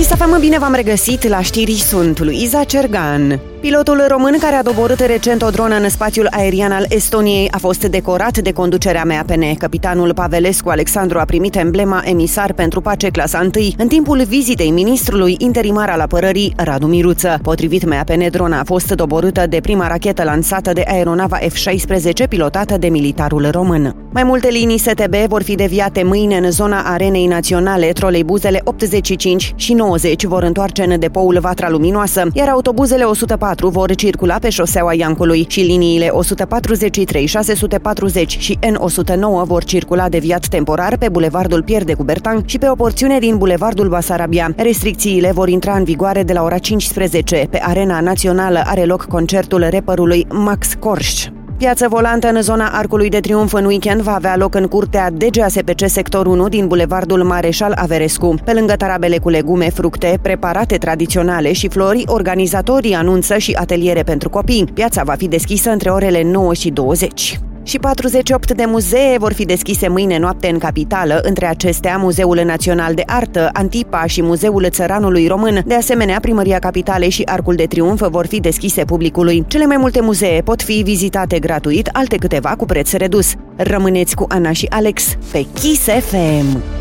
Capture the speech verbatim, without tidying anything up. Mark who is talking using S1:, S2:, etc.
S1: Să fim bine, v-am regăsit la știri, sunt Luiza Cergan. Pilotul român care a doborât recent o dronă în spațiul aerian al Estoniei a fost decorat de conducerea M A P N. Capitanul Pavelescu Alexandru a primit emblema Emisar pentru Pace clasa unu în timpul vizitei ministrului interimar al apărării Radu Miruță. Potrivit M A P N, drona a fost doborâtă de prima rachetă lansată de aeronava F șaisprezece pilotată de militarul român. Mai multe linii S T B vor fi deviate mâine în zona Arenei Naționale. Troleibuzele optzeci și cinci și nouăzeci vor întoarce în depoul Vatra Luminoasă, iar autobuzele o sută patru vor circula pe șoseaua Iancului și liniile o sută patruzeci și trei, șase sute patruzeci și N o sută nouă vor circula deviat temporar pe bulevardul Pierre de Coubertin și pe o porțiune din bulevardul Basarabia. Restricțiile vor intra în vigoare de la ora cincisprezece. Pe Arena Națională are loc concertul rapperului Max Corsch. Piață volantă în zona Arcului de Triunf în weekend va avea loc în curtea D G A S P C sector unu din bulevardul Mareșal Averescu. Pe lângă tarabele cu legume, fructe, preparate tradiționale și flori, organizatorii anunță și ateliere pentru copii. Piața va fi deschisă între orele nouă și douăzeci. Și patruzeci și opt de muzee vor fi deschise mâine noapte în capitală, între acestea Muzeul Național de Artă, Antipa și Muzeul Țăranului Român. De asemenea, Primăria Capitalei și Arcul de Triunf vor fi deschise publicului. Cele mai multe muzee pot fi vizitate gratuit, alte câteva cu preț redus. Rămâneți cu Ana și Alex pe Kiss F M.